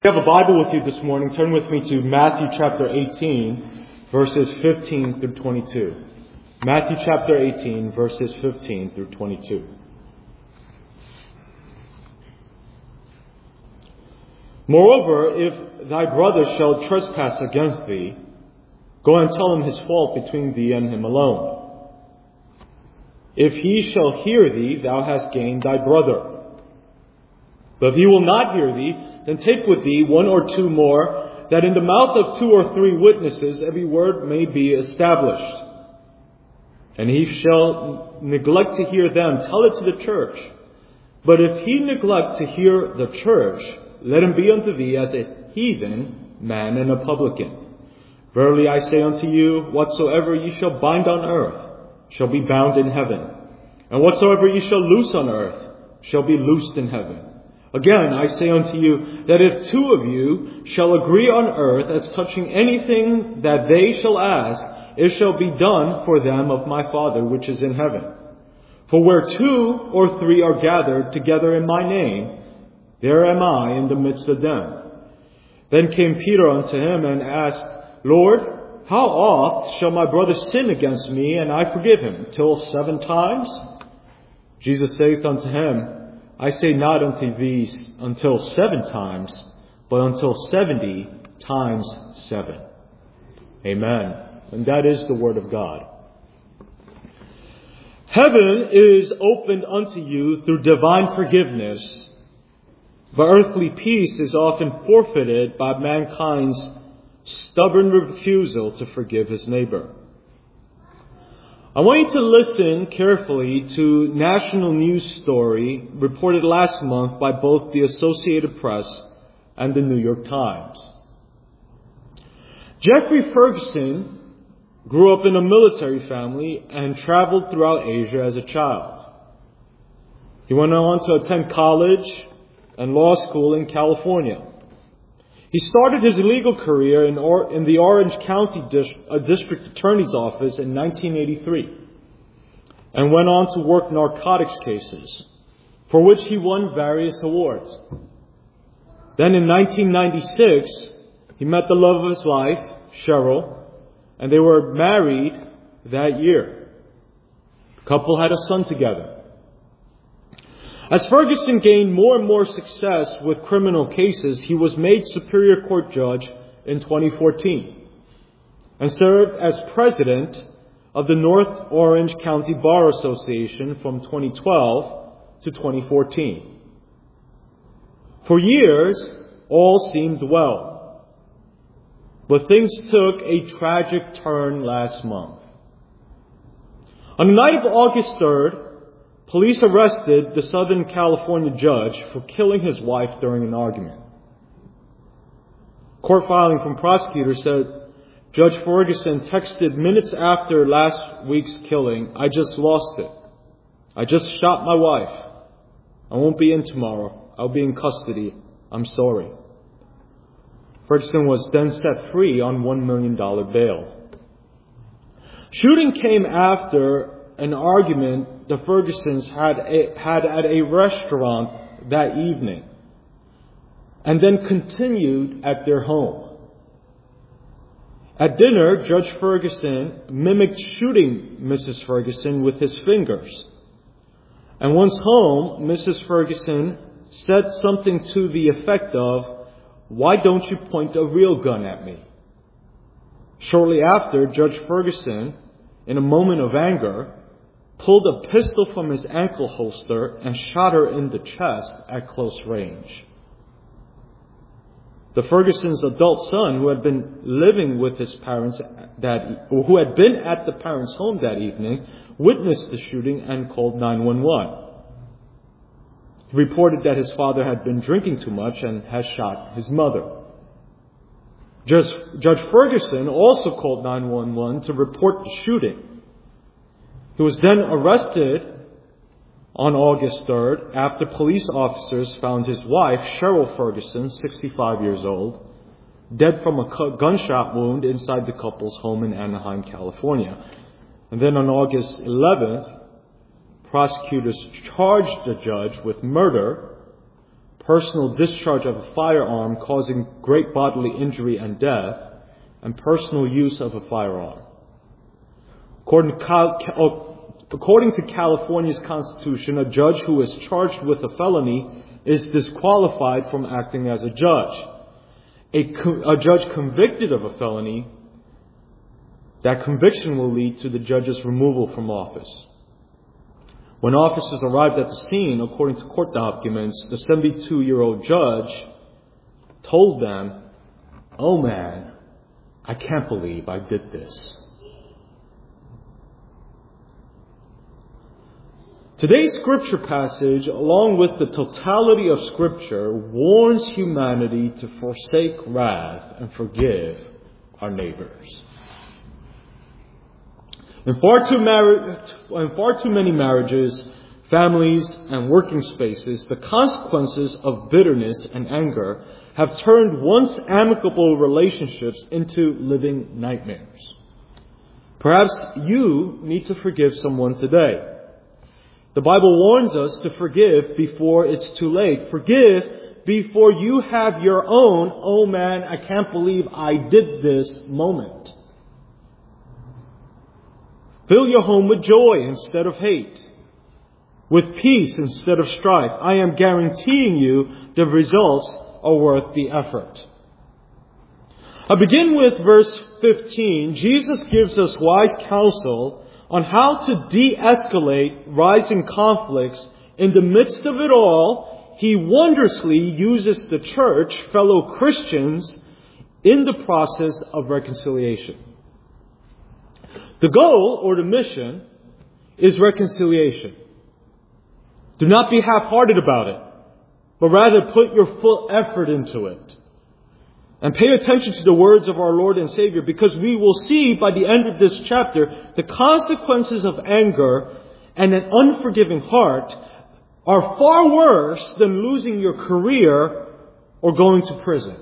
If you have a Bible with you this morning, turn with me to Matthew chapter 18, verses 15 through 22. Matthew chapter 18, verses 15 through 22. Moreover, if thy brother shall trespass against thee, go and tell him his fault between thee and him alone. If he shall hear thee, thou hast gained thy brother. But if he will not hear thee, then take with thee one or two more, that in the mouth of two or three witnesses every word may be established. And he shall neglect to hear them, tell it to the church. But if he neglect to hear the church, let him be unto thee as a heathen man and a publican. Verily I say unto you, whatsoever ye shall bind on earth shall be bound in heaven, and whatsoever ye shall loose on earth shall be loosed in heaven. Again, I say unto you, that if two of you shall agree on earth as touching anything that they shall ask, it shall be done for them of my Father which is in heaven. For where two or three are gathered together in my name, there am I in the midst of them. Then came Peter unto him and asked, Lord, how oft shall my brother sin against me, and I forgive him? Till 7 times? Jesus saith unto him, I say not unto thee until 7 times, but until 70 times 7. Amen. And that is the word of God. Heaven is opened unto you through divine forgiveness, but earthly peace is often forfeited by mankind's stubborn refusal to forgive his neighbor. I want you to listen carefully to national news story reported last month by both the Associated Press and the New York Times. Jeffrey Ferguson grew up in a military family and traveled throughout Asia as a child. He went on to attend college and law school in California. He started his legal career in the Orange County District Attorney's Office in 1983 and went on to work narcotics cases, for which he won various awards. Then in 1996, he met the love of his life, Cheryl, and they were married that year. The couple had a son together. As Ferguson gained more and more success with criminal cases, he was made Superior Court Judge in 2014 and served as President of the North Orange County Bar Association from 2012 to 2014. For years, all seemed well, but things took a tragic turn last month. On the night of August 3rd, police arrested the Southern California judge for killing his wife during an argument. Court filing from prosecutors said Judge Ferguson texted minutes after last week's killing, I just lost it. I just shot my wife. I won't be in tomorrow. I'll be in custody. I'm sorry. Ferguson was then set free on $1 million bail. Shooting came after an argument the Fergusons had at a restaurant that evening, and then continued at their home. At dinner, Judge Ferguson mimicked shooting Mrs. Ferguson with his fingers. And once home, Mrs. Ferguson said something to the effect of, "Why don't you point a real gun at me?" Shortly after, Judge Ferguson, in a moment of anger, pulled a pistol from his ankle holster and shot her in the chest at close range. The Ferguson's adult son, who had been living with his parents who had been at the parents' home that evening, witnessed the shooting and called 911. He reported that his father had been drinking too much and had shot his mother. Judge Ferguson also called 911 to report the shooting. He was then arrested on August 3rd after police officers found his wife, Cheryl Ferguson, 65 years old, dead from a gunshot wound inside the couple's home in Anaheim, California. And then on August 11th, prosecutors charged the judge with murder, personal discharge of a firearm causing great bodily injury and death, and personal use of a firearm. According to California's Constitution, a judge who is charged with a felony is disqualified from acting as a judge. A judge convicted of a felony, that conviction will lead to the judge's removal from office. When officers arrived at the scene, according to court documents, the 72-year-old judge told them, "Oh man, I can't believe I did this." Today's scripture passage, along with the totality of scripture, warns humanity to forsake wrath and forgive our neighbors. In far too many marriages, families, and working spaces, the consequences of bitterness and anger have turned once amicable relationships into living nightmares. Perhaps you need to forgive someone today. The Bible warns us to forgive before it's too late. Forgive before you have your own, "Oh man, I can't believe I did this" moment. Fill your home with joy instead of hate, with peace instead of strife. I am guaranteeing you the results are worth the effort. I begin with verse 15. Jesus gives us wise counsel on how to de-escalate rising conflicts. In the midst of it all, He wondrously uses the church, fellow Christians, in the process of reconciliation. The goal, or the mission, is reconciliation. Do not be half-hearted about it, but rather put your full effort into it. And pay attention to the words of our Lord and Savior, because we will see by the end of this chapter the consequences of anger and an unforgiving heart are far worse than losing your career or going to prison.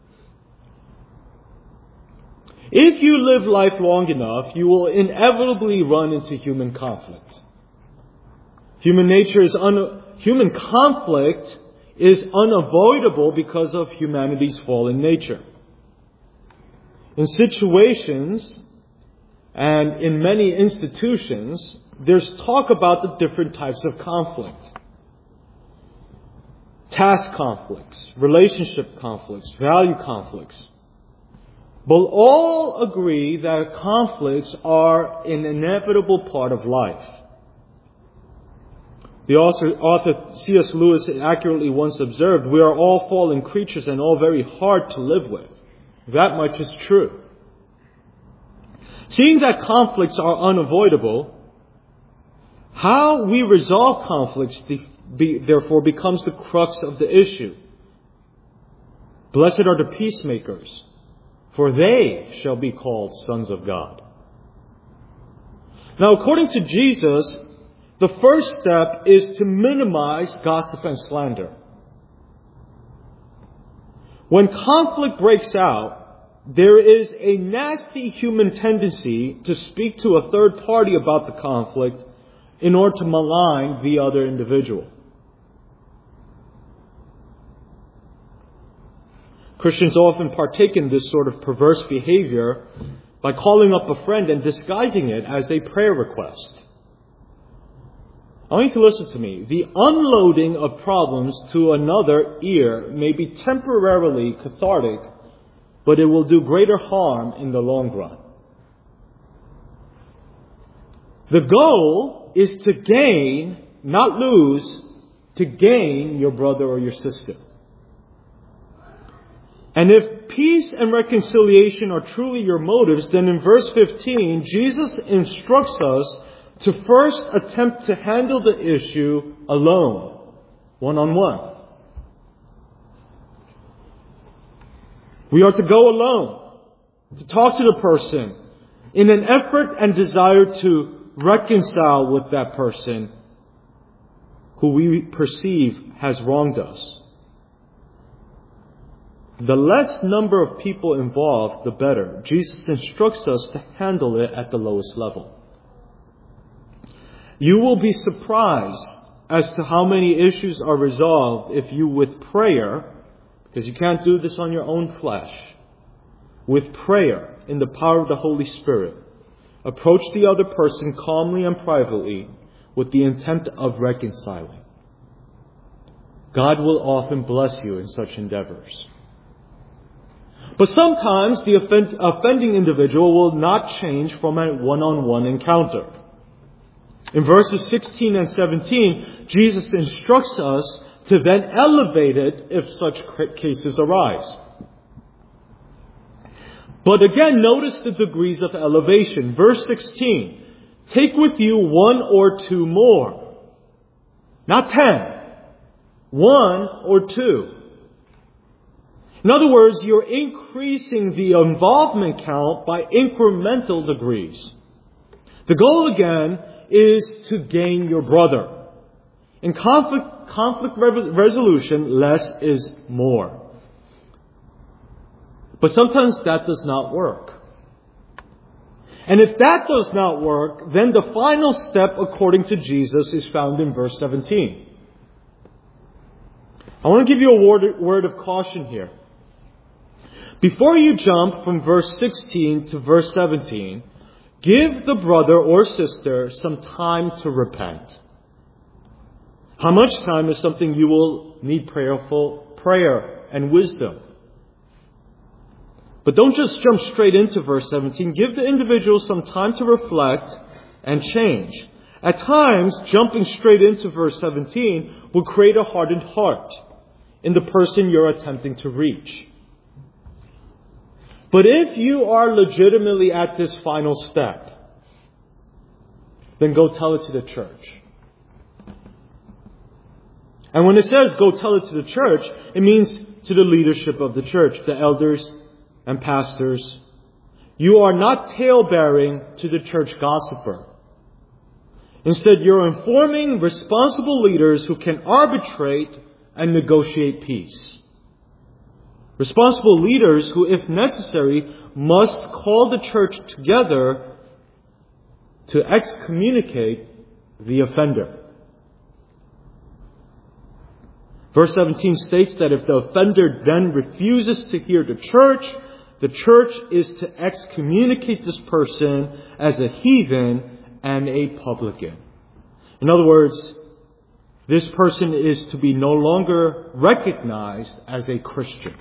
If you live life long enough, you will inevitably run into human conflict. Human conflict is unavoidable because of humanity's fallen nature. In situations and in many institutions, there's talk about the different types of conflict. Task conflicts, relationship conflicts, value conflicts. But all agree that conflicts are an inevitable part of life. The author C.S. Lewis accurately once observed, "We are all fallen creatures and all very hard to live with." That much is true. Seeing that conflicts are unavoidable, how we resolve conflicts therefore becomes the crux of the issue. Blessed are the peacemakers, for they shall be called sons of God. Now, according to Jesus, the first step is to minimize gossip and slander. When conflict breaks out, there is a nasty human tendency to speak to a third party about the conflict in order to malign the other individual. Christians often partake in this sort of perverse behavior by calling up a friend and disguising it as a prayer request. I want you to listen to me. The unloading of problems to another ear may be temporarily cathartic, but it will do greater harm in the long run. The goal is to gain, not lose, to gain your brother or your sister. And if peace and reconciliation are truly your motives, then in verse 15, Jesus instructs us to first attempt to handle the issue alone, one-on-one. We are to go alone, to talk to the person, in an effort and desire to reconcile with that person who we perceive has wronged us. The less number of people involved, the better. Jesus instructs us to handle it at the lowest level. You will be surprised as to how many issues are resolved if you with prayer, because you can't do this on your own flesh, with prayer in the power of the Holy Spirit, approach the other person calmly and privately with the intent of reconciling. God will often bless you in such endeavors. But sometimes the offending individual will not change from a one-on-one encounter. In verses 16 and 17, Jesus instructs us to then elevate it if such cases arise. But again, notice the degrees of elevation. Verse 16, take with you one or two more. Not 10. 1 or 2. In other words, you're increasing the involvement count by incremental degrees. The goal again is to gain your brother. In conflict resolution, less is more. But sometimes that does not work. And if that does not work, then the final step according to Jesus is found in verse 17. I want to give you a word of caution here. Before you jump from verse 16 to verse 17, give the brother or sister some time to repent. How much time is something you will need prayer and wisdom. But don't just jump straight into verse 17. Give the individual some time to reflect and change. At times, jumping straight into verse 17 will create a hardened heart in the person you're attempting to reach. But if you are legitimately at this final step, then go tell it to the church. And when it says go tell it to the church, it means to the leadership of the church, the elders and pastors. You are not tale-bearing to the church gossiper. Instead, you're informing responsible leaders who can arbitrate and negotiate peace. Responsible leaders who, if necessary, must call the church together to excommunicate the offender. Verse 17 states that if the offender then refuses to hear the church is to excommunicate this person as a heathen and a publican. In other words, this person is to be no longer recognized as a Christian.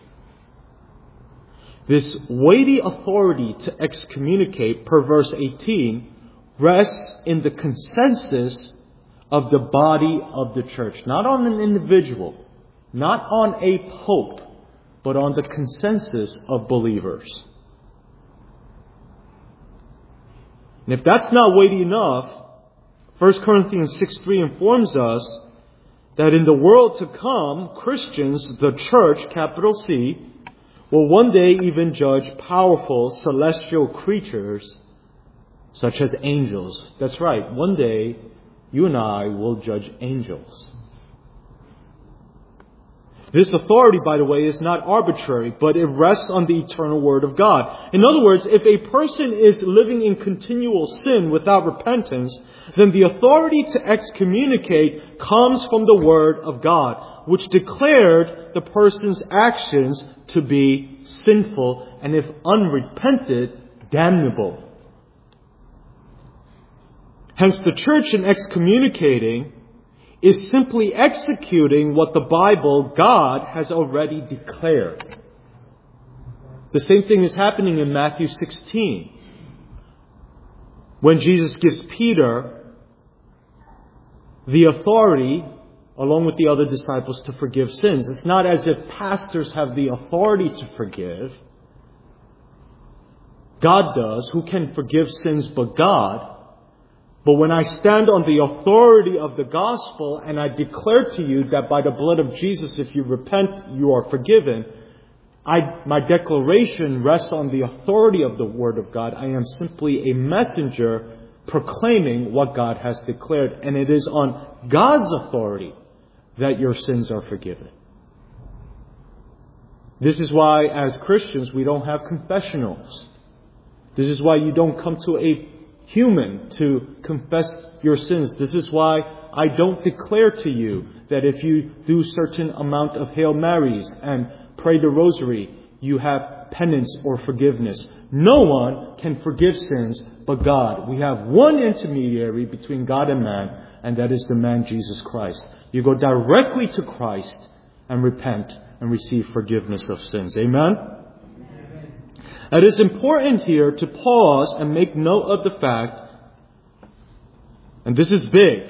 This weighty authority to excommunicate, per verse 18, rests in the consensus of the body of the church. Not on an individual, not on a pope, but on the consensus of believers. And if that's not weighty enough, 1 Corinthians 6:3 informs us that in the world to come, Christians, the church, capital C, will one day even judge powerful celestial creatures such as angels. That's right. One day, you and I will judge angels. This authority, by the way, is not arbitrary, but it rests on the eternal Word of God. In other words, if a person is living in continual sin without repentance, then the authority to excommunicate comes from the Word of God, which declared the person's actions to be sinful and, if unrepented, damnable. Hence, the church in excommunicating is simply executing what the Bible, God, has already declared. The same thing is happening in Matthew 16. When Jesus gives Peter the authority, along with the other disciples, to forgive sins. It's not as if pastors have the authority to forgive. God does. Who can forgive sins but God? But when I stand on the authority of the gospel and I declare to you that by the blood of Jesus, if you repent, you are forgiven, my declaration rests on the authority of the Word of God. I am simply a messenger proclaiming what God has declared. And it is on God's authority that your sins are forgiven. This is why, as Christians, we don't have confessionals. This is why you don't come to a human to confess your sins. This is why I don't declare to you that if you do certain amount of Hail Marys and pray the Rosary, you have penance or forgiveness. No one can forgive sins but God. We have one intermediary between God and man, and that is the man Jesus Christ. You go directly to Christ and repent and receive forgiveness of sins. Amen? It is important here to pause and make note of the fact, and this is big,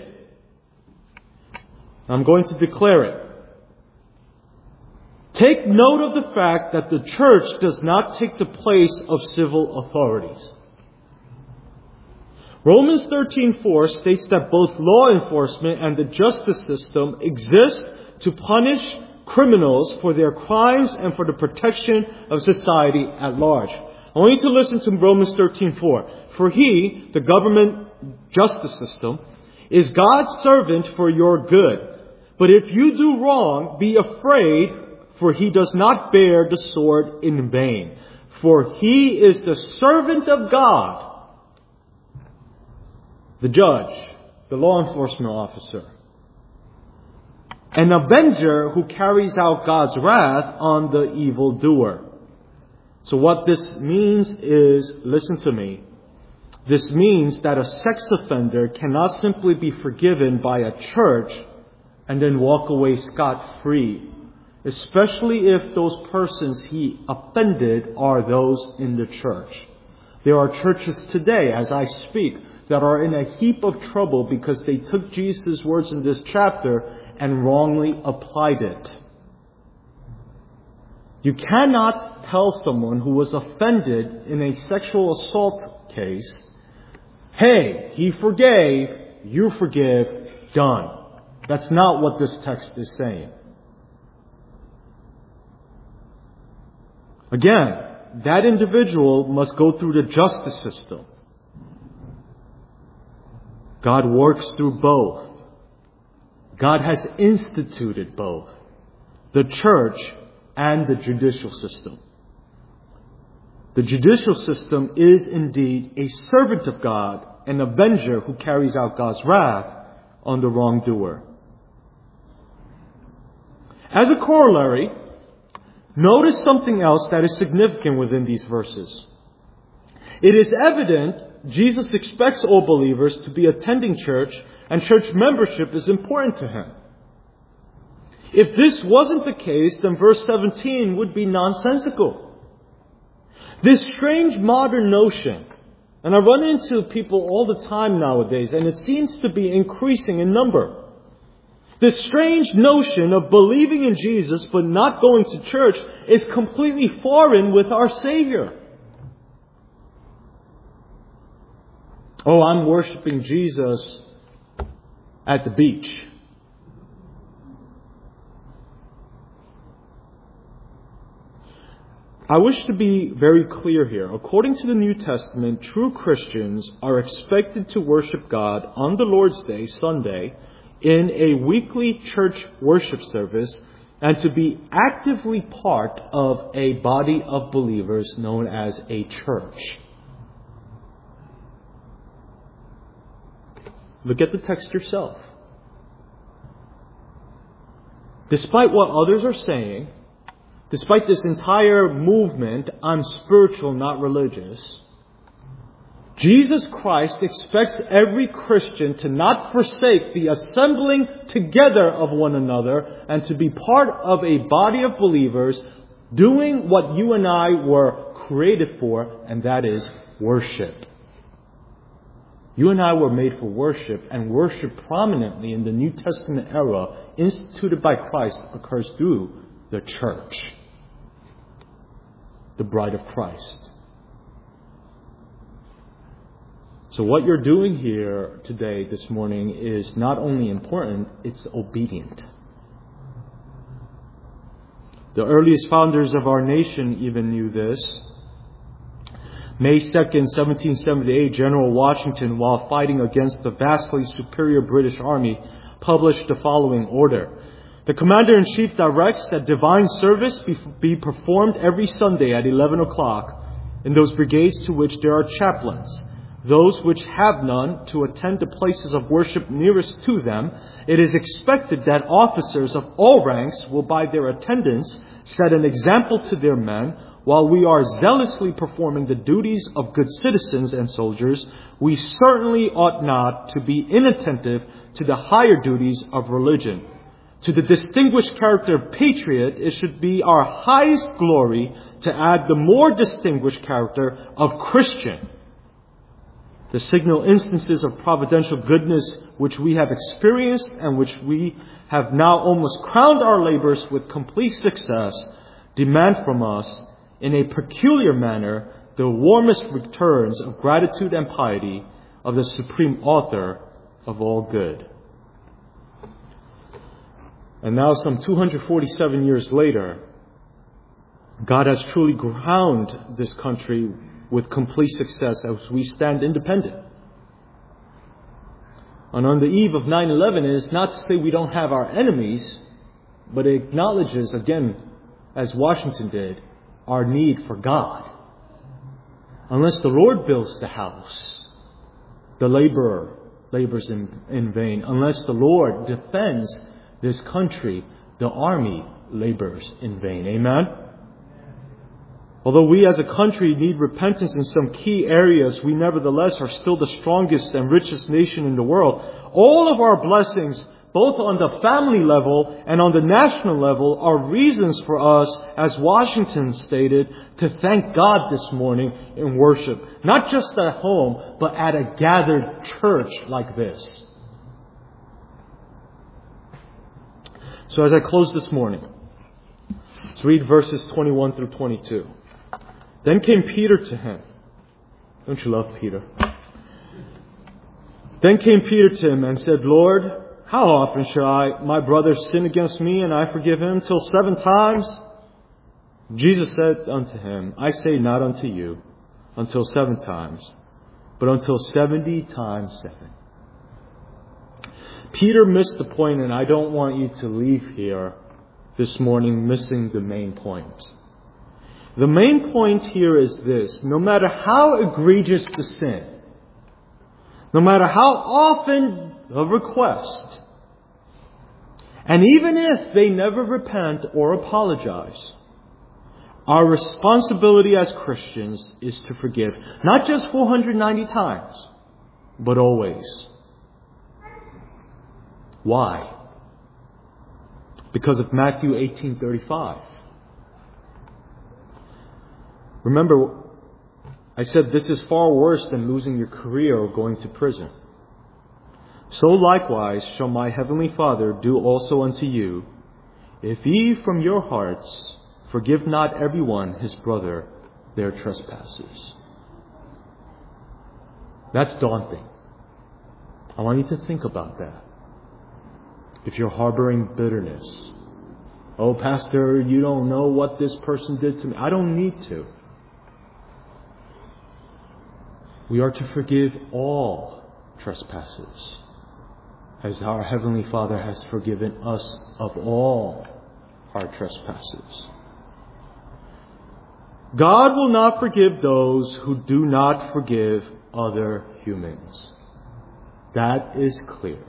I'm going to declare it. Take note of the fact that the church does not take the place of civil authorities. Romans 13:4 states that both law enforcement and the justice system exist to punish criminals for their crimes and for the protection of society at large. I want you to listen to Romans 13:4. For he, the government justice system, is God's servant for your good. But if you do wrong, be afraid, for he does not bear the sword in vain. For he is the servant of God, the judge, the law enforcement officer, an avenger who carries out God's wrath on the evildoer. So what this means is, listen to me, this means that a sex offender cannot simply be forgiven by a church and then walk away scot-free, especially if those persons he offended are those in the church. There are churches today, as I speak, that are in a heap of trouble because they took Jesus' words in this chapter and wrongly applied it. You cannot tell someone who was offended in a sexual assault case, hey, he forgave, you forgive, done. That's not what this text is saying. Again, that individual must go through the justice system. God works through both. God has instituted both, the church and the judicial system. The judicial system is indeed a servant of God, an avenger who carries out God's wrath on the wrongdoer. As a corollary, notice something else that is significant within these verses. It is evident Jesus expects all believers to be attending church, and church membership is important to him. If this wasn't the case, then verse 17 would be nonsensical. This strange modern notion, and I run into people all the time nowadays, and it seems to be increasing in number. This strange notion of believing in Jesus but not going to church is completely foreign with our Savior. Oh, I'm worshiping Jesus at the beach. I wish to be very clear here. According to the New Testament, true Christians are expected to worship God on the Lord's Day, Sunday, in a weekly church worship service, and to be actively part of a body of believers known as a church. Look at the text yourself. Despite what others are saying, despite this entire movement, I'm spiritual, not religious, Jesus Christ expects every Christian to not forsake the assembling together of one another and to be part of a body of believers doing what you and I were created for, and that is worship. You and I were made for worship, and worship prominently in the New Testament era, instituted by Christ, occurs through the church, the bride of Christ. So what you're doing here today, this morning, is not only important, it's obedient. The earliest founders of our nation even knew this. May 2nd, 1778, General Washington, while fighting against the vastly superior British Army, published the following order. The Commander-in-Chief directs that divine service be performed every Sunday at 11 o'clock in those brigades to which there are chaplains. those which have none to attend to places of worship nearest to them, it is expected that officers of all ranks will by their attendance set an example to their men. While we are zealously performing the duties of good citizens and soldiers, we certainly ought not to be inattentive to the higher duties of religion. To the distinguished character of patriot, it should be our highest glory to add the more distinguished character of Christian. The signal instances of providential goodness which we have experienced and which we have now almost crowned our labors with complete success demand from us, in a peculiar manner, the warmest returns of gratitude and piety of the supreme author of all good. And now, some 247 years later, God has truly crowned this country with complete success as we stand independent. And on the eve of 9/11, it is not to say we don't have our enemies, but it acknowledges, again, as Washington did, our need for God. Unless the Lord builds the house, the laborer labors in vain. Unless the Lord defends this country, the army labors in vain. Amen? Although we as a country need repentance in some key areas, we nevertheless are still the strongest and richest nation in the world. All of our blessings, both on the family level and on the national level, are reasons for us, as Washington stated, to thank God this morning in worship. Not just at home, but at a gathered church like this. So as I close this morning, let's read verses 21 through 22. Then came Peter to him. Don't you love Peter? Then came Peter to him and said, Lord, how often shall my brother sin against me and I forgive him? Till 7 times? Jesus said unto him, I say not unto you until 7 times, but until 70 times 7. Peter missed the point, and I don't want you to leave here this morning missing the main point. The main point here is this: no matter how egregious the sin, no matter how often the request, and even if they never repent or apologize, our responsibility as Christians is to forgive. Not just 490 times, but always. Why? Because of Matthew 18:35. Remember, I said this is far worse than losing your career or going to prison. So likewise shall my heavenly Father do also unto you, if ye from your hearts forgive not everyone his brother their trespasses. That's daunting. I want you to think about that. If you're harboring bitterness, oh, Pastor, you don't know what this person did to me. I don't need to. We are to forgive all trespasses, as our Heavenly Father has forgiven us of all our trespasses. God will not forgive those who do not forgive other humans. That is clear.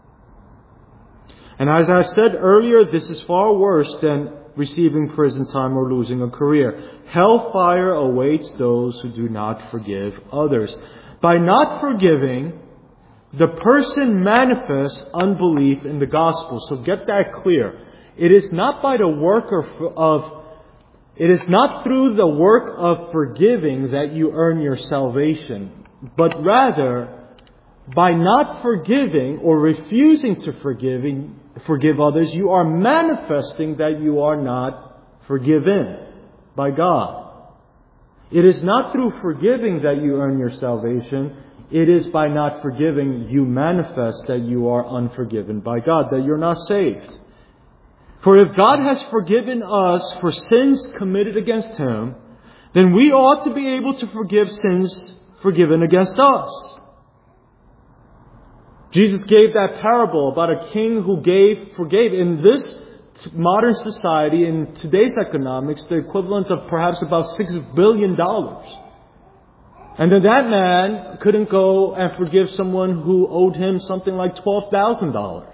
And as I said earlier, this is far worse than receiving prison time or losing a career. Hellfire awaits those who do not forgive others. By not forgiving, the person manifests unbelief in the gospel. So get that clear. It is not by the work it is not through the work of forgiving that you earn your salvation, but rather by not forgiving or refusing to forgive others, you are manifesting that you are not forgiven by God. It is not through forgiving that you earn your salvation. It is by not forgiving you manifest that you are unforgiven by God, that you're not saved. For if God has forgiven us for sins committed against Him, then we ought to be able to forgive sins forgiven against us. Jesus gave that parable about a king who forgave. In this modern society, in today's economics, the equivalent of perhaps about $6 billion. And then that man couldn't go and forgive someone who owed him something like $12,000.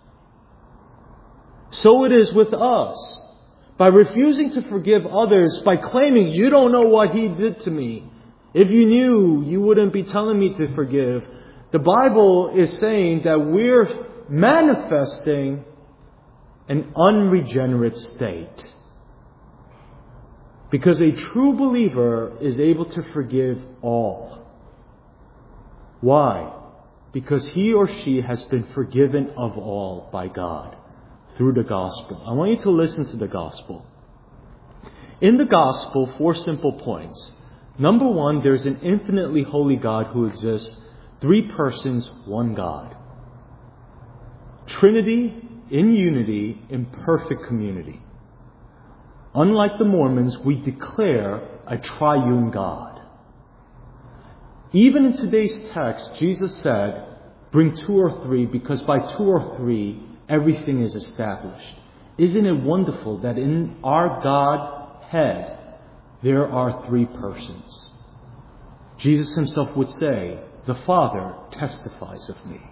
So it is with us. By refusing to forgive others, by claiming you don't know what he did to me. If you knew, you wouldn't be telling me to forgive. The Bible is saying that we're manifesting an unregenerate state. Because a true believer is able to forgive all. Why? Because he or she has been forgiven of all by God through the gospel. I want you to listen to the gospel. In the gospel, 4 simple points. Number 1, there's an infinitely holy God who exists. 3 persons, 1 God. Trinity in unity, in perfect community. Unlike the Mormons, we declare a triune God. Even in today's text, Jesus said, bring 2 or 3, because by 2 or 3, everything is established. Isn't it wonderful that in our Godhead, there are 3 persons? Jesus himself would say, the Father testifies of me.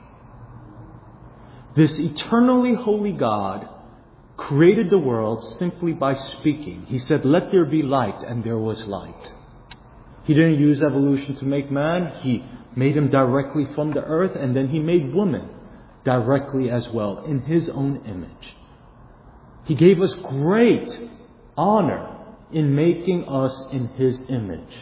This eternally holy God created the world simply by speaking. He said, let there be light, and there was light. He didn't use evolution to make man. He made him directly from the earth, and then he made woman directly as well, in his own image. He gave us great honor in making us in his image.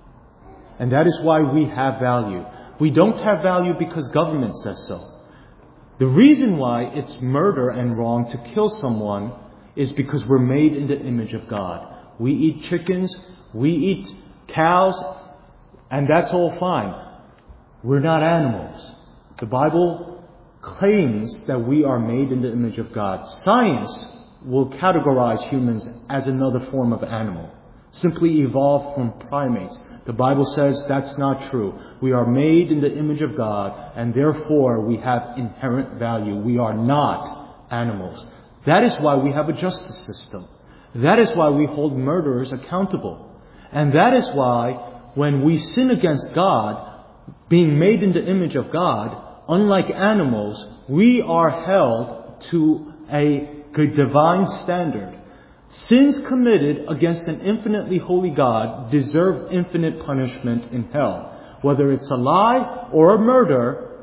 And that is why we have value. We don't have value because government says so. The reason why it's murder and wrong to kill someone is because we're made in the image of God. We eat chickens, we eat cows, and that's all fine. We're not animals. The Bible claims that we are made in the image of God. Science will categorize humans as another form of animal, simply evolved from primates. The Bible says that's not true. We are made in the image of God, and therefore we have inherent value. We are not animals. That is why we have a justice system. That is why we hold murderers accountable. And that is why when we sin against God, being made in the image of God, unlike animals, we are held to a divine standard. Sins committed against an infinitely holy God deserve infinite punishment in hell. Whether it's a lie or a murder,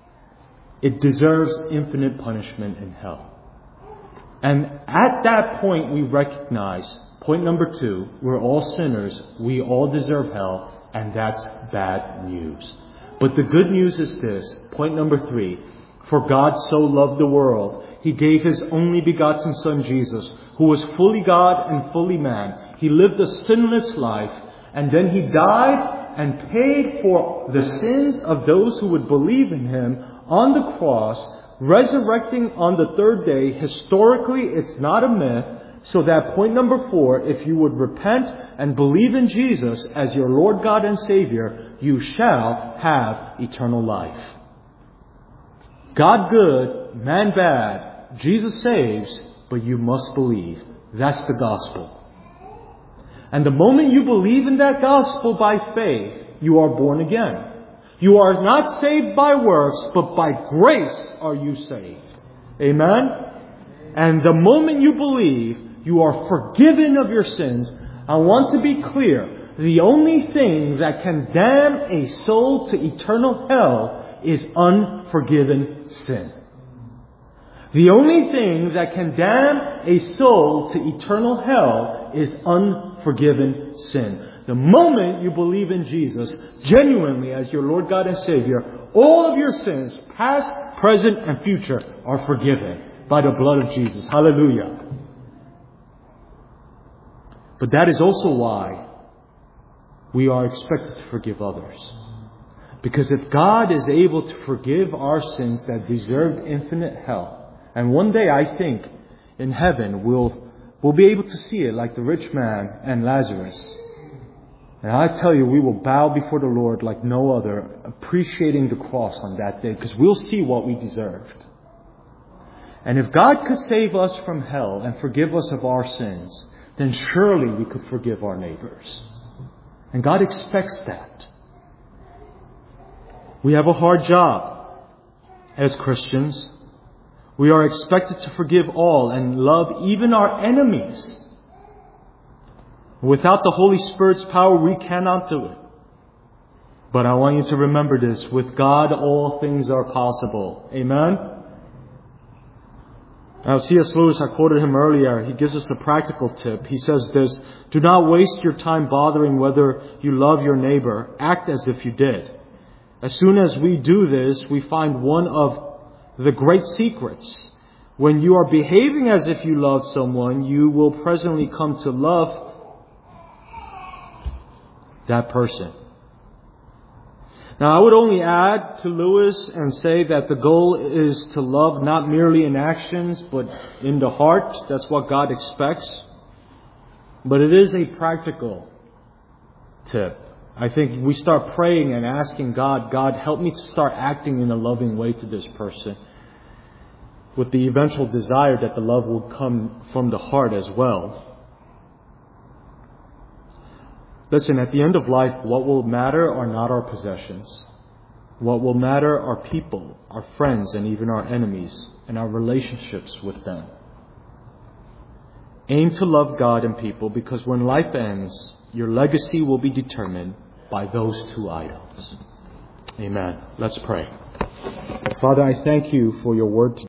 it deserves infinite punishment in hell. And at that point we recognize, point number 2, we're all sinners, we all deserve hell, and that's bad news. But the good news is this, point number 3, for God so loved the world, He gave His only begotten Son Jesus, who was fully God and fully man. He lived a sinless life, and then He died and paid for the sins of those who would believe in Him on the cross, resurrecting on the 3rd day. Historically, it's not a myth. So that point number 4, if you would repent and believe in Jesus as your Lord God and Savior, you shall have eternal life. God good, man bad. Jesus saves, but you must believe. That's the gospel. And the moment you believe in that gospel by faith, you are born again. You are not saved by works, but by grace are you saved. Amen? And the moment you believe, you are forgiven of your sins. I want to be clear. The only thing that can damn a soul to eternal hell is unforgiven sin. The only thing that can damn a soul to eternal hell is unforgiven sin. The moment you believe in Jesus genuinely as your Lord God and Savior, all of your sins, past, present, and future, are forgiven by the blood of Jesus. Hallelujah. But that is also why we are expected to forgive others. Because if God is able to forgive our sins that deserved infinite hell, and one day I think in heaven we'll be able to see it like the rich man and Lazarus. And I tell you, we will bow before the Lord like no other, appreciating the cross on that day, because we'll see what we deserved. And if God could save us from hell and forgive us of our sins, then surely we could forgive our neighbors. And God expects that. We have a hard job as Christians. We are expected to forgive all and love even our enemies. Without the Holy Spirit's power, we cannot do it. But I want you to remember this. With God, all things are possible. Amen? Now, C.S. Lewis, I quoted him earlier. He gives us the practical tip. He says this: do not waste your time bothering whether you love your neighbor. Act as if you did. As soon as we do this, we find one of the great secrets. When you are behaving as if you love someone, you will presently come to love that person. Now, I would only add to Lewis and say that the goal is to love not merely in actions, but in the heart. That's what God expects. But it is a practical tip. I think we start praying and asking God, help me to start acting in a loving way to this person, with the eventual desire that the love will come from the heart as well. Listen, at the end of life, what will matter are not our possessions. What will matter are people, our friends, and even our enemies, and our relationships with them. Aim to love God and people, because when life ends, your legacy will be determined by those two items. Amen. Let's pray. Father, I thank you for your word today.